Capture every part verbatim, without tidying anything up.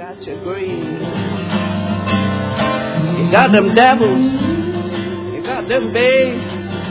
got your green. You got them devils. You got them babes.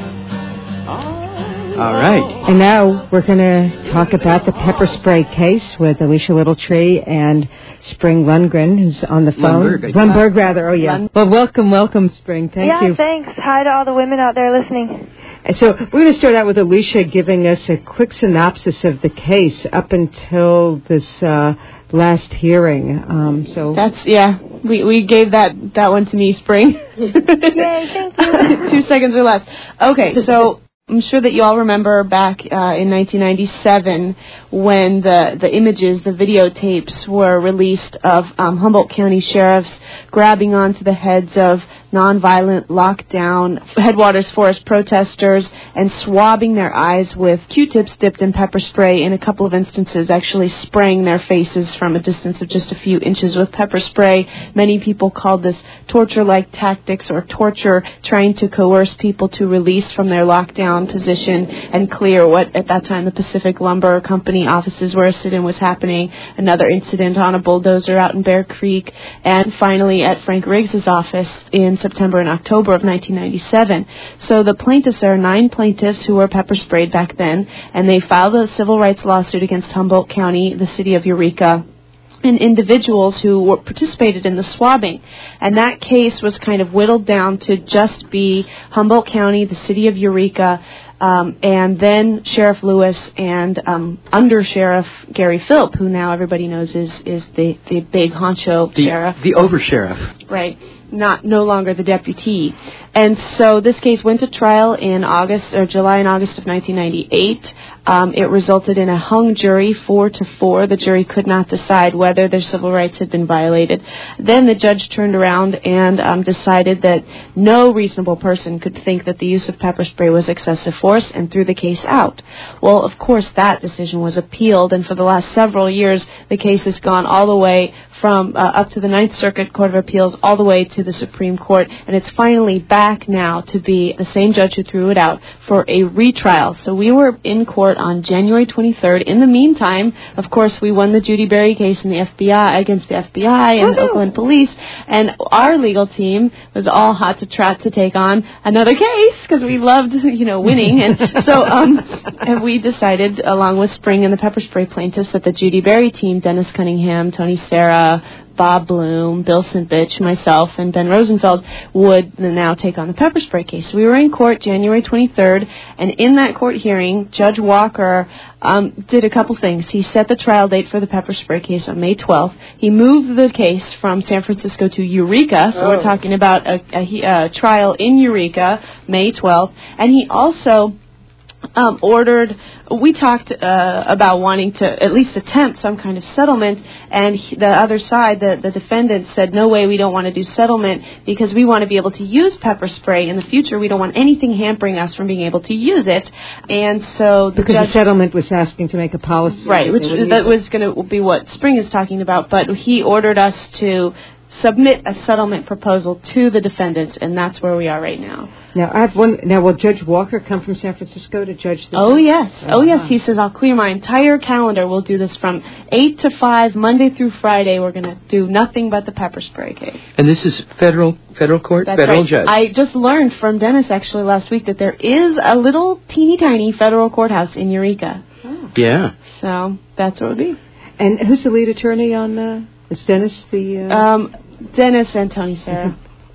All right. And now we're going to talk about the pepper spray case with Alicia Littletree and Spring Lundgren, who's on the phone. Lundberg, Lundberg, rather. Oh, yeah. Well, welcome, welcome, Spring. Thank yeah, you. Yeah, thanks. Hi to all the women out there listening. So we're going to start out with Alicia giving us a quick synopsis of the case up until this uh, last hearing. Um, so That's, yeah, we we gave that, that one to me, Spring. Yay, thank you. Two seconds or less. Okay, so I'm sure that you all remember back uh, in nineteen ninety-seven when the, the images, the videotapes were released of um, Humboldt County sheriffs grabbing onto the heads of nonviolent lockdown Headwaters Forest protesters and swabbing their eyes with Q-tips dipped in pepper spray, in a couple of instances actually spraying their faces from a distance of just a few inches with pepper spray. Many people called this torture-like tactics or torture, trying to coerce people to release from their lockdown position and clear what at that time the Pacific Lumber Company offices where a sit-in was happening. Another incident on a bulldozer out in Bear Creek, and finally at Frank Riggs's office in September and October of nineteen ninety-seven. So the plaintiffs, there are nine plaintiffs who were pepper sprayed back then, and they filed a civil rights lawsuit against Humboldt County, the city of Eureka, and individuals who were participated in the swabbing. And that case was kind of whittled down to just be Humboldt County, the city of Eureka, um, and then Sheriff Lewis and um, Under Sheriff Gary Philp, who now everybody knows is, is the, the big honcho the, sheriff. The over-sheriff. Right. Not no longer the deputy. And so this case went to trial in August or July and August of nineteen ninety-eight. Um, it resulted in a hung jury, four to four. The jury could not decide whether their civil rights had been violated. Then the judge turned around and um, decided that no reasonable person could think that the use of pepper spray was excessive force and threw the case out. Well, of course, that decision was appealed, and for the last several years, the case has gone all the way from uh, up to the Ninth Circuit Court of Appeals, all the way to the Supreme Court, and it's finally back now to be the same judge who threw it out for a retrial. So we were in court on January twenty-third. In the meantime, of course, we won the Judy Berry case in the F B I against the F B I and the Oakland Police, and our legal team was all hot to trot to take on another case because we loved, you know, winning, and so um, and we decided, along with Spring and the pepper spray plaintiffs, that the Judy Berry team, Dennis Cunningham, Tony Serra, Bob Bloom, Bill Sintvich, myself, and Ben Rosenfeld would now take on the pepper spray case. We were in court January twenty-third, and in that court hearing, Judge Walker um, did a couple things. He set the trial date for the pepper spray case on May twelfth. He moved the case from San Francisco to Eureka, so oh. we're talking about a, a, a trial in Eureka, May twelfth, and he also Um, ordered, we talked uh, about wanting to at least attempt some kind of settlement, and he, the other side, the, the defendant, said, no way, we don't want to do settlement because we want to be able to use pepper spray in the future. We don't want anything hampering us from being able to use it. And so the Because judge, the settlement was asking to make a policy. right, which that was going to be what Spring is talking about, but he ordered us to submit a settlement proposal to the defendants, and that's where we are right now. Now, I have one. Now, will Judge Walker come from San Francisco to judge the Oh, case? yes. Oh, oh yes. He says, I'll clear my entire calendar. We'll do this from eight to five, Monday through Friday. We're going to do nothing but the pepper spray case. And this is federal federal court? That's federal right. judge? I just learned from Dennis, actually, last week that there is a little teeny tiny federal courthouse in Eureka. Oh. Yeah. So that's what it would be. And who's the lead attorney on uh, is Dennis the... Uh... Um, Dennis and Tony Serra.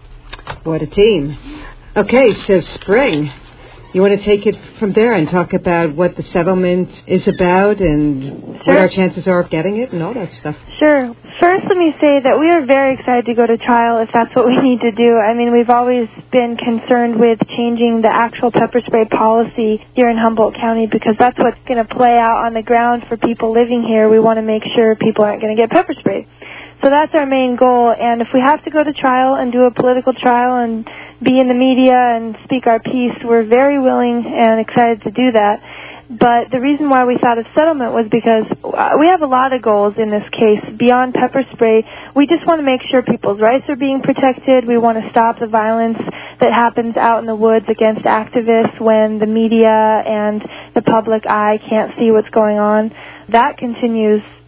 What a team. Okay, so Spring, you want to take it from there and talk about what the settlement is about and sure. what our chances are of getting it and all that stuff. Sure. First, let me say that we are very excited to go to trial if that's what we need to do. I mean, we've always been concerned with changing the actual pepper spray policy here in Humboldt County because that's what's going to play out on the ground for people living here. We want to make sure people aren't going to get pepper sprayed. So that's our main goal, and if we have to go to trial and do a political trial and be in the media and speak our piece, we're very willing and excited to do that. But the reason why we thought of settlement was because we have a lot of goals in this case. Beyond pepper spray, we just want to make sure people's rights are being protected. We want to stop the violence that happens out in the woods against activists when the media and the public eye can't see what's going on. That continues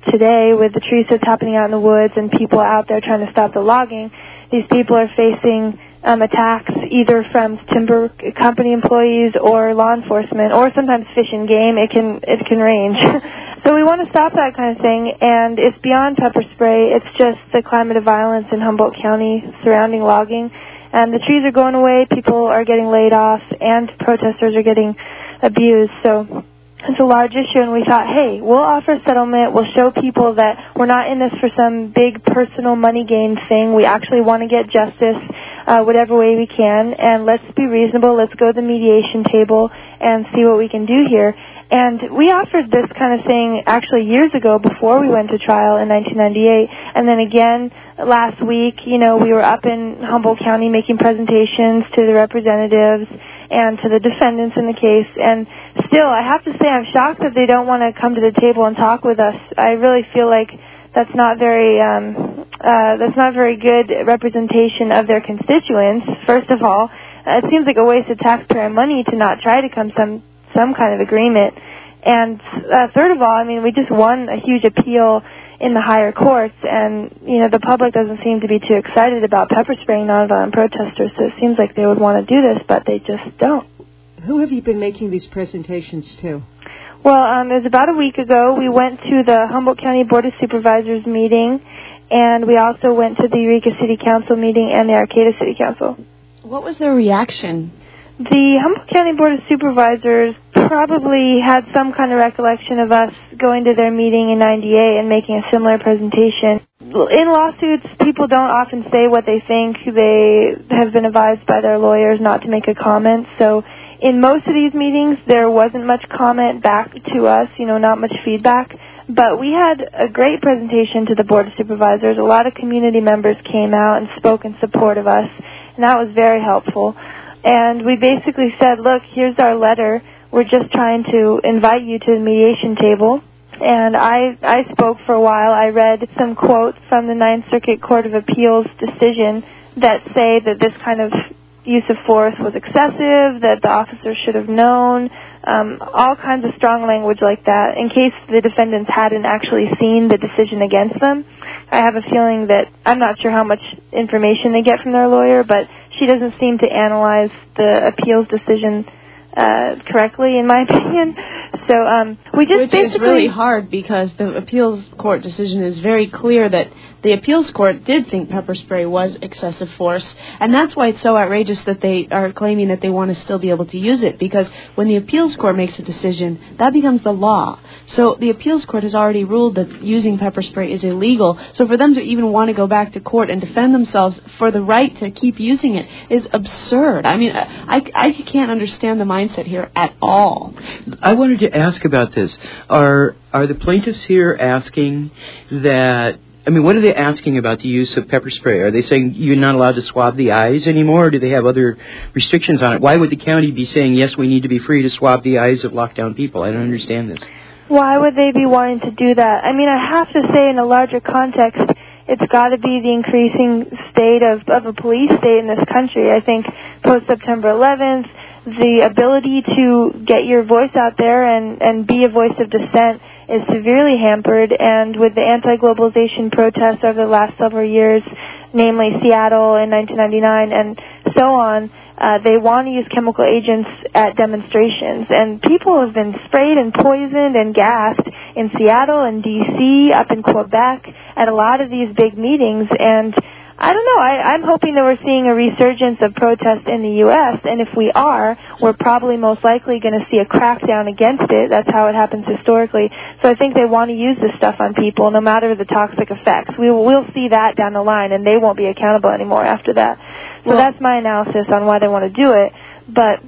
today with the tree sits happening out in the woods and people out there trying to stop the logging. These people are facing um, attacks either from timber company employees or law enforcement, or sometimes fish and game. It can it can range. So we want to stop that kind of thing, and it's beyond pepper spray. It's just the climate of violence in Humboldt County surrounding logging. And the trees are going away, people are getting laid off, and protesters are getting abused. So it's a large issue, and we thought, hey, we'll offer a settlement. We'll show people that we're not in this for some big personal money gain thing. We actually want to get justice uh, whatever way we can, and let's be reasonable. Let's go to the mediation table and see what we can do here. And we offered this kind of thing actually years ago before we went to trial in nineteen ninety-eight. And then again last week, you know, we were up in Humboldt County making presentations to the representatives and to the defendants in the case. And still, I have to say I'm shocked that they don't want to come to the table and talk with us. I really feel like that's not very um, uh, that's not very good representation of their constituents, first of all. Uh, it seems like a waste of taxpayer money to not try to come some some kind of agreement. And uh, third of all, I mean, we just won a huge appeal in the higher courts, and, you know, the public doesn't seem to be too excited about pepper spraying nonviolent protesters, so it seems like they would want to do this, but they just don't. Who have you been making these presentations to? Well, um, it was about a week ago. We went to the Humboldt County Board of Supervisors meeting, and we also went to the Eureka City Council meeting and the Arcata City Council. What was their reaction? The Humboldt County Board of Supervisors probably had some kind of recollection of us going to their meeting in ninety-eight and making a similar presentation. In lawsuits, people don't often say what they think. They have been advised by their lawyers not to make a comment. So in most of these meetings, there wasn't much comment back to us, you know, not much feedback. But we had a great presentation to the Board of Supervisors. A lot of community members came out and spoke in support of us, and that was very helpful. And we basically said, look, here's our letter. We're just trying to invite you to the mediation table. And I, I spoke for a while. I read some quotes from the Ninth Circuit Court of Appeals decision that say that this kind of use of force was excessive, that the officers should have known, um, all kinds of strong language like that, in case the defendants hadn't actually seen the decision against them. I have a feeling that I'm not sure how much information they get from their lawyer, but she doesn't seem to analyze the appeals decision uh, correctly, in my opinion. So um, we just Which basically... is really hard because the appeals court decision is very clear that the appeals court did think pepper spray was excessive force, and that's why it's so outrageous that they are claiming that they want to still be able to use it, because when the appeals court makes a decision, that becomes the law. So the appeals court has already ruled that using pepper spray is illegal. So for them to even want to go back to court and defend themselves for the right to keep using it is absurd. I mean, I, I can't understand the mindset here at all. I wanted to ask about this. Are are the plaintiffs here asking that, I mean, what are they asking about the use of pepper spray? Are they saying you're not allowed to swab the eyes anymore, or do they have other restrictions on it? Why would the county be saying, yes, we need to be free to swab the eyes of lockdown people? I don't understand this. Why would they be wanting to do that? I mean, I have to say, in a larger context, it's got to be the increasing state of, of a police state in this country. I think post-September eleventh, the ability to get your voice out there and, and be a voice of dissent is severely hampered, and with the anti-globalization protests over the last several years, namely Seattle in nineteen ninety-nine and so on, uh, they want to use chemical agents at demonstrations, and people have been sprayed and poisoned and gassed in Seattle and D C, up in Quebec, at a lot of these big meetings, and I don't know. I, I'm hoping that we're seeing a resurgence of protests in the U S, and if we are, we're probably most likely going to see a crackdown against it. That's how it happens historically. So I think they want to use this stuff on people, no matter the toxic effects. We will, we'll see that down the line, and they won't be accountable anymore after that. So well, that's my analysis on why they want to do it. But,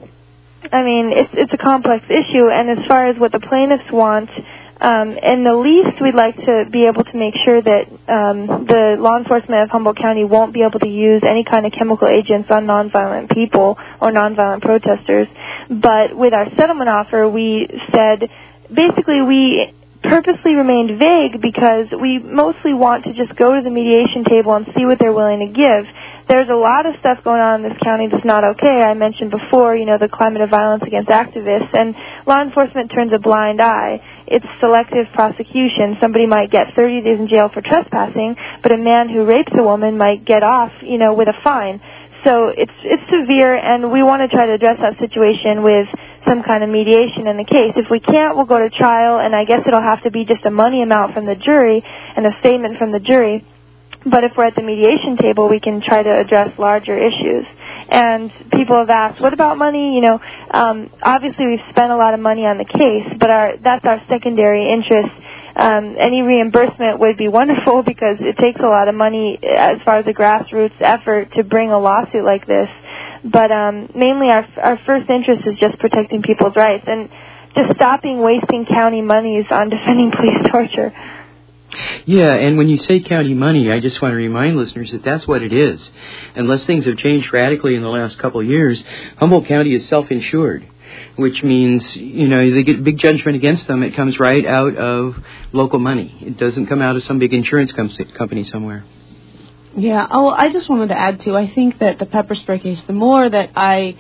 I mean, it's it's a complex issue, and as far as what the plaintiffs want, Um, in the least, we'd like to be able to make sure that um, the law enforcement of Humboldt County won't be able to use any kind of chemical agents on nonviolent people or nonviolent protesters. But with our settlement offer, we said, basically we purposely remained vague because we mostly want to just go to the mediation table and see what they're willing to give. There's a lot of stuff going on in this county that's not okay. I mentioned before, you know, the climate of violence against activists, and law enforcement turns a blind eye. it's selective prosecution. Somebody might get thirty days in jail for trespassing, but a man who rapes a woman might get off, you know, with a fine. So it's it's severe, and we want to try to address that situation with some kind of mediation in the case. If we can't, we'll go to trial, and I guess it'll have to be just a money amount from the jury and a statement from the jury. But if we're at the mediation table, we can try to address larger issues. And people have asked, what about money? You know, um, obviously we've spent a lot of money on the case, but our that's our secondary interest. Um, any reimbursement would be wonderful because it takes a lot of money as far as a grassroots effort to bring a lawsuit like this. But um, mainly our our first interest is just protecting people's rights and just stopping wasting county monies on defending police torture. Yeah, and when you say county money, I just want to remind listeners that that's what it is. Unless things have changed radically in the last couple of years, Humboldt County is self-insured, which means, you know, they get a big judgment against them. It comes right out of local money. It doesn't come out of some big insurance com- company somewhere. Yeah, oh, I just wanted to add, too, I think that the pepper spray case, the more that I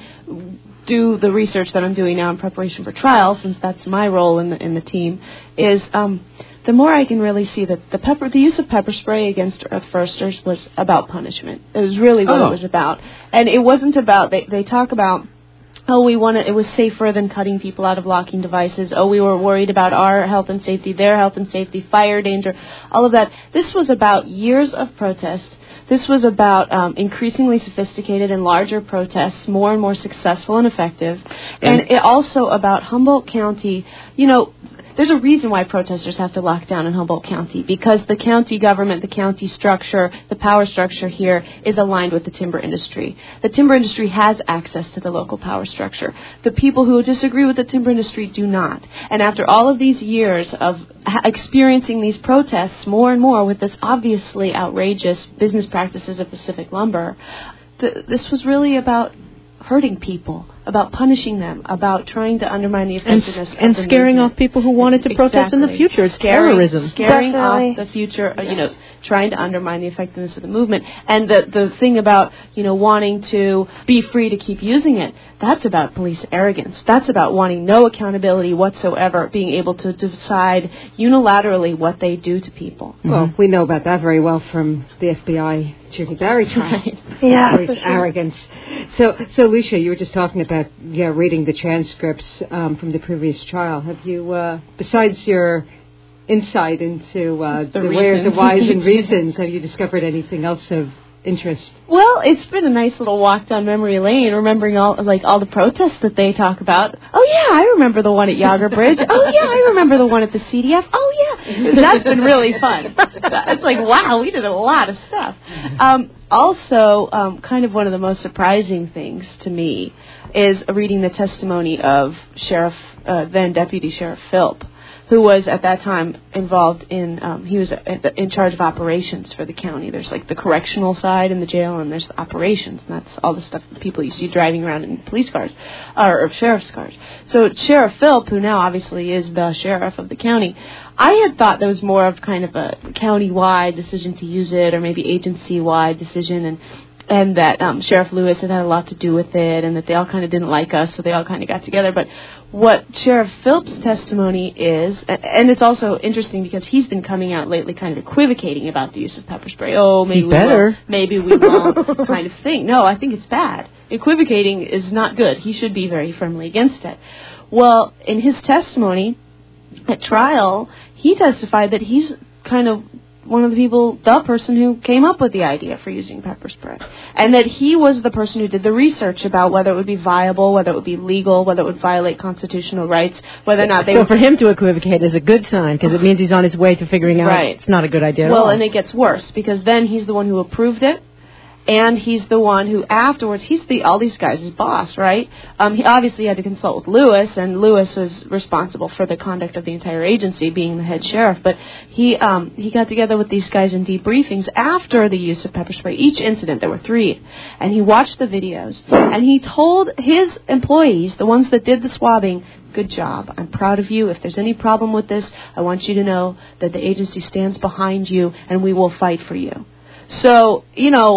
do the research that I'm doing now in preparation for trial, since that's my role in the in the team, is um, the more I can really see that the pepper, the use of pepper spray against Earth Firsters was about punishment. It was really what oh. it was about. And it wasn't about, they, they talk about, oh, we wanted, it was safer than cutting people out of locking devices. Oh, we were worried about our health and safety, their health and safety, fire danger, all of that. This was about years of protest. This was about um, increasingly sophisticated and larger protests, more and more successful and effective. And, and it also about Humboldt County, you know, there's a reason why protesters have to lock down in Humboldt County, because the county government, the county structure, the power structure here is aligned with the timber industry. The timber industry has access to the local power structure. The people who disagree with the timber industry do not. And after all of these years of ha- experiencing these protests more and more with this obviously outrageous business practices of Pacific Lumber, th- this was really about hurting people, about punishing them, about trying to undermine the effectiveness and, and of the scaring movement. off people who wanted to exactly. protest in the future. It's scaring, terrorism. Scaring Definitely. off the future, you know, trying to undermine the effectiveness of the movement. And the the thing about, you know, wanting to be free to keep using it, that's about police arrogance. That's about wanting no accountability whatsoever, being able to decide unilaterally what they do to people. Well, Mm-hmm. we know about that very well from the F B I Judy Barry trial. Right. Yeah, Police for sure. arrogance. So, so Alicia, you were just talking about yeah, reading the transcripts um, from the previous trial. Have you, uh, besides your insight into uh, the, The wheres and reasons. whys and reasons, have you discovered anything else of interest? Well, it's been a nice little walk down memory lane, remembering all like all the protests that they talk about. Oh yeah, I remember the one at Yager Bridge. Oh yeah, I remember the one at the C D F. Oh yeah, that's been really fun. It's like, wow, we did a lot of stuff. Um, also, um, kind of one of the most surprising things to me is reading the testimony of Sheriff, uh, then Deputy Sheriff Philp, who was at that time involved in, um, he was in charge of operations for the county. There's like the correctional side in the jail, and there's the operations, and that's all the stuff that people you see driving around in police cars, or, or sheriff's cars. So Sheriff Philp, who now obviously is the sheriff of the county, I had thought there was more of kind of a county-wide decision to use it, or maybe agency-wide decision, and and that um, Sheriff Lewis had had a lot to do with it, and that they all kind of didn't like us, so they all kind of got together. But what Sheriff Philp's testimony is, and it's also interesting because he's been coming out lately kind of equivocating about the use of pepper spray. Oh, maybe He we better. will, maybe we won't, kind of thing. No, I think it's bad. Equivocating is not good. He should be very firmly against it. Well, in his testimony at trial, he testified that he's kind of one of the people, the person who came up with the idea for using pepper spray. And that he was the person who did the research about whether it would be viable, whether it would be legal, whether it would violate constitutional rights, whether or not they so would... for him to equivocate is a good sign, because it means he's on his way to figuring out Right. it's not a good idea at Well, all. and it gets worse, because then he's the one who approved it, and he's the one who afterwards, he's the all these guys' boss, right? Um, he obviously had to consult with Lewis, and Lewis was responsible for the conduct of the entire agency, being the head sheriff. But he um, he got together with these guys in debriefings after the use of pepper spray. Each incident, there were three, and he watched the videos, and he told his employees, the ones that did the swabbing, good job. I'm proud of you. If there's any problem with this, I want you to know that the agency stands behind you, and we will fight for you. So, you know,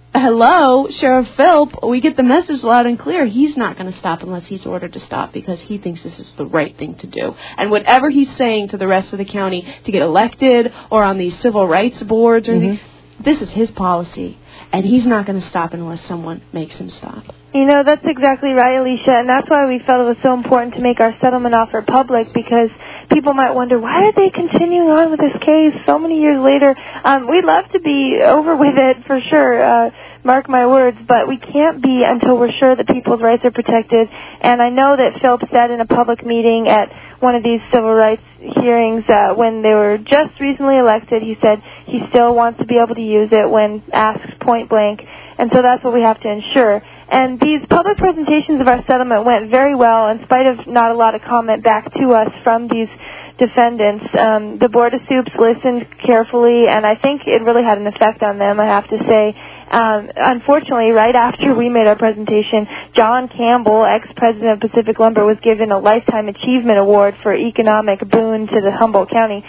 hello, Sheriff Philp, we get the message loud and clear. He's not going to stop unless he's ordered to stop because he thinks this is the right thing to do. And whatever he's saying to the rest of the county to get elected or on these civil rights boards or mm-hmm. anything, this is his policy. And he's not going to stop unless someone makes him stop. You know, that's exactly right, Alicia, and that's why we felt it was so important to make our settlement offer public, because people might wonder, why are they continuing on with this case so many years later? Um, we'd love to be over with it for sure, uh, mark my words, but we can't be until we're sure that people's rights are protected. And I know that Philp said in a public meeting at one of these civil rights hearings uh, when they were just recently elected, he said he still wants to be able to use it when asked point blank, and so that's what we have to ensure. And these public presentations of our settlement went very well in spite of not a lot of comment back to us from these defendants. Um, the Board of Supes listened carefully, and I think it really had an effect on them, I have to say. Um, unfortunately, right after we made our presentation, John Campbell, ex-president of Pacific Lumber, was given a Lifetime Achievement Award for economic boon to the Humboldt County.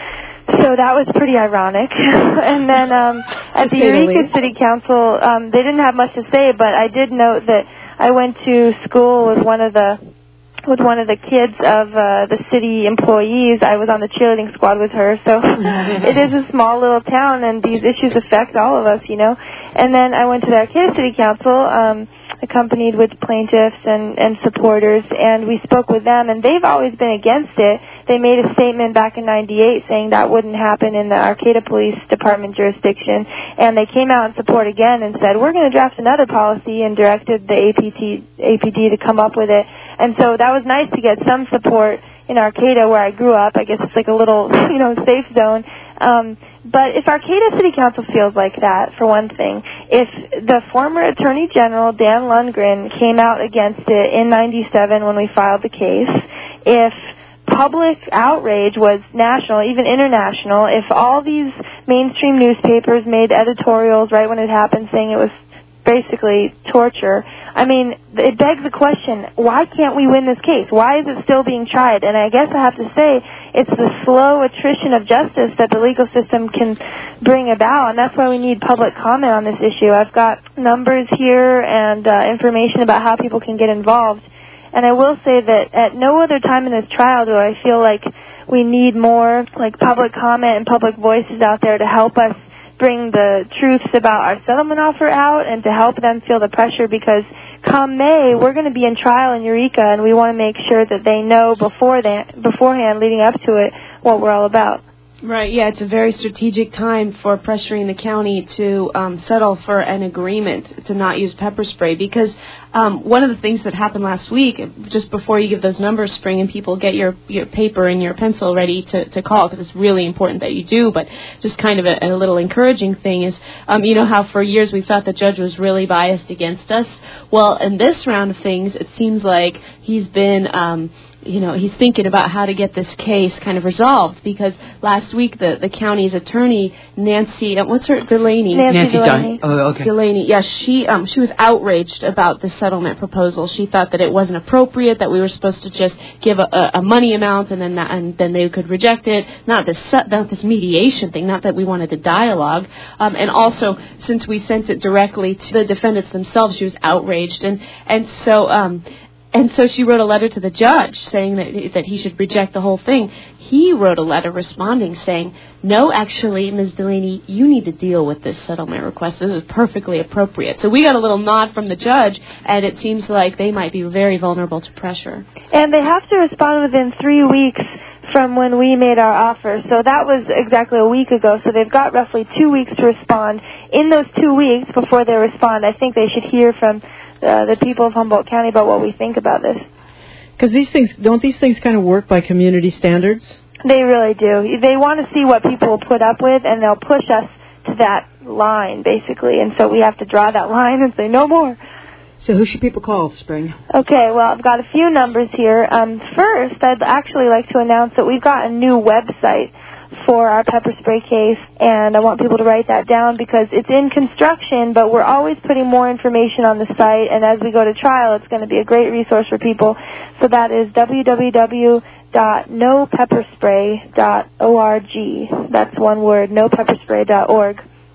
So that was pretty ironic. And then um, at the Eureka City Council, um, they didn't have much to say, but I did note that I went to school with one of the with one of the kids of uh, the city employees. I was on the cheerleading squad with her, so it is a small little town, and these issues affect all of us, you know. And then I went to the Arcata City Council, um, accompanied with plaintiffs and, and supporters, and we spoke with them, and they've always been against it. They made a statement back in ninety-eight saying that wouldn't happen in the Arcata Police Department jurisdiction, and they came out in support again and said, we're going to draft another policy, and directed the A P T, A P D to come up with it. And so that was nice to get some support in Arcata, where I grew up. I guess it's like a little, you know, safe zone. Um, but if Arcata City Council feels like that, for one thing, if the former Attorney General, Dan Lundgren, came out against it in ninety-seven when we filed the case, if public outrage was national, even international, if all these mainstream newspapers made editorials right when it happened saying it was basically torture, I mean, it begs the question, why can't we win this case? Why is it still being tried? And I guess I have to say, it's the slow attrition of justice that the legal system can bring about, and that's why we need public comment on this issue. I've got numbers here and uh, information about how people can get involved. And I will say that at no other time in this trial do I feel like we need more like public comment and public voices out there to help us bring the truths about our settlement offer out and to help them feel the pressure, because come May, we're going to be in trial in Eureka, and we want to make sure that they know before that, beforehand, leading up to it, what we're all about. Right, yeah, it's a very strategic time for pressuring the county to um, settle for an agreement to not use pepper spray, because um, one of the things that happened last week, just before you give those numbers, Spring, and people get your, your paper and your pencil ready to, to call, because it's really important that you do, but just kind of a, a little encouraging thing is, um, you know how for years we thought the judge was really biased against us? Well, in this round of things, it seems like he's been... Um, you know, he's thinking about how to get this case kind of resolved, because last week the, the county's attorney, Nancy, uh, what's her, Delaney? Nancy, Nancy Delaney. Dunn. Oh, okay. Delaney, yes, yeah, she um, she was outraged about the settlement proposal. She thought that it wasn't appropriate, that we were supposed to just give a, a, a money amount and then that, and then they could reject it. Not this not this mediation thing. Not that we wanted to dialogue. Um, and also, since we sent it directly to the defendants themselves, she was outraged, and and so. Um, And so she wrote a letter to the judge saying that that he should reject the whole thing. He wrote a letter responding saying, no, actually, Miz Delaney, you need to deal with this settlement request. This is perfectly appropriate. So we got a little nod from the judge, and it seems like they might be very vulnerable to pressure. And they have to respond within three weeks from when we made our offer. So that was exactly a week ago. So they've got roughly two weeks to respond. In those two weeks, before they respond, I think they should hear from Uh, the people of Humboldt County about what we think about this. Because these things, don't these things kind of work by community standards? They really do. They want to see what people will put up with, and they'll push us to that line, basically. And so we have to draw that line and say, no more. So who should people call, Spring? Okay, well, I've got a few numbers here. Um, first, I'd actually like to announce that we've got a new website for our pepper spray case, and I want people to write that down because it's in construction, but we're always putting more information on the site, and as we go to trial, it's going to be a great resource for people. So that is w w w dot no pepper spray dot org. That's one word, no pepper spray dot org.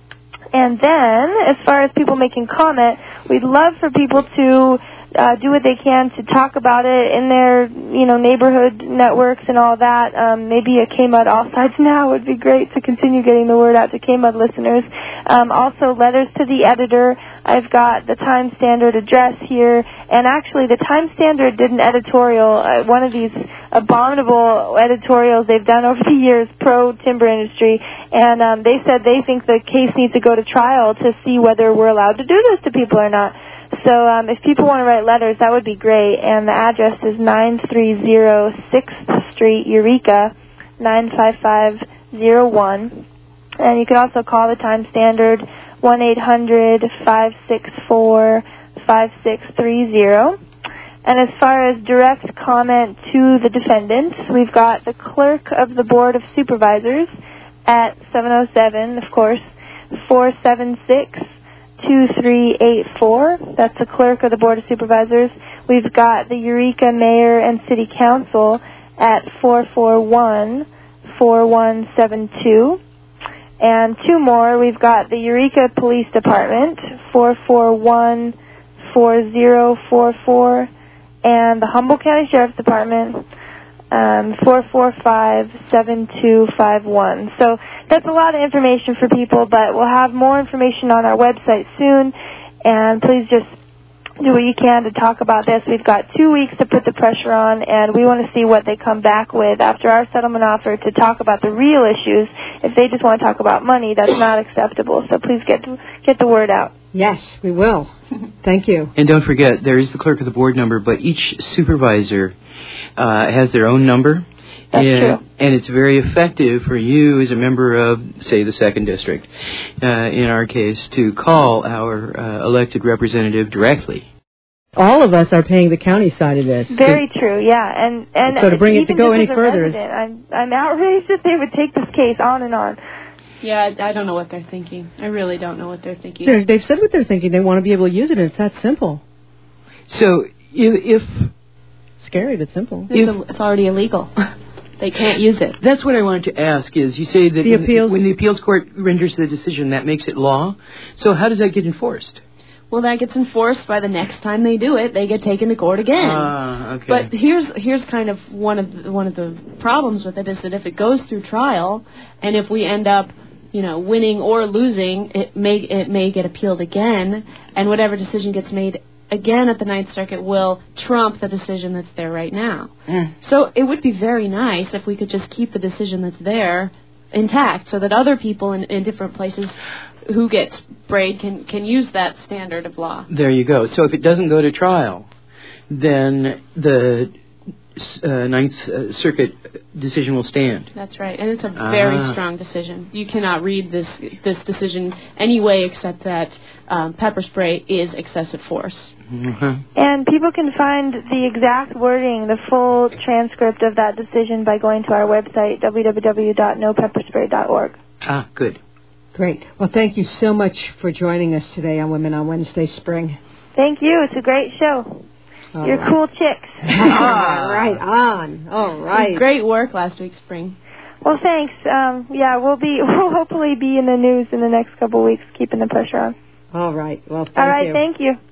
And then, as far as people making comment, we'd love for people to uh, do what they can to talk about it in their, you know, neighborhood networks and all that. Um, maybe a K-Mud All Sides Now would be great to continue getting the word out to K-Mud listeners. Um, also, letters to the editor. I've got the Time Standard address here, and actually the Time Standard did an editorial, uh, one of these abominable editorials they've done over the years pro-timber industry, and um, they said they think the case needs to go to trial to see whether we're allowed to do this to people or not. So um, if people want to write letters, that would be great, and the address is nine three zero sixth Street, Eureka, nine five five zero one, and you can also call the Time Standard, one eight hundred five six four five six three zero. And as far as direct comment to the defendants, we've got the clerk of the Board of Supervisors at seven oh seven, of course, four seven six two three eight four. That's the clerk of the Board of Supervisors. We've got the Eureka Mayor and City Council at four four one four one seven two. And two more, we've got the Eureka Police Department, four four one four zero four four, and the Humboldt County Sheriff's Department, um, four four five seven two five one. So that's a lot of information for people, but we'll have more information on our website soon, and please just do what you can to talk about this. We've got two weeks to put the pressure on, and we want to see what they come back with after our settlement offer to talk about the real issues. If they just want to talk about money, that's not acceptable. So please get to, get the word out. Yes, we will. Thank you. And don't forget, there is the clerk of the board number, but each supervisor uh, has their own number. That's and, true. And it's very effective for you as a member of, say, the second district, uh, in our case, to call our uh, elected representative directly. All of us are paying the county side of this. Very true, yeah. And and so to bring it to go any as a further is... resident, I'm, I'm outraged that they would take this case on and on. Yeah, I, I don't know what they're thinking. I really don't know what they're thinking. They're, they've said what they're thinking. They want to be able to use it, and it's that simple. So if... if Scary, but simple. It's, a, it's already illegal. They can't use it. That's what I wanted to ask is, you say that the when, appeals, when the appeals court renders the decision, that makes it law. So how does that get enforced? Well, that gets enforced by the next time they do it. They get taken to court again. Ah, okay. But here's here's kind of one of the, one of the problems with it is that if it goes through trial, and if we end up, you know, winning or losing, it may it may get appealed again, and whatever decision gets made again at the Ninth Circuit will trump the decision that's there right now. Mm. So it would be very nice if we could just keep the decision that's there intact, so that other people in, in different places who get sprayed can, can use that standard of law. There you go. So if it doesn't go to trial, then the uh, Ninth uh, Circuit decision will stand. That's right, and it's a very ah. strong decision. You cannot read this this decision any way except that um, pepper spray is excessive force. Mm-hmm. And people can find the exact wording, the full transcript of that decision by going to our website, w w w dot no pepper spray dot org. Ah, good. Great. Well, thank you so much for joining us today on Women on Wednesday Spring. Thank you. It's a great show. All You're right. cool chicks. Ah, right on. All right. Great work last week, Spring. Well, thanks. Um, yeah, we'll be we'll hopefully be in the news in the next couple of weeks, keeping the pressure on. All right. Well, thank All right. you. Thank you.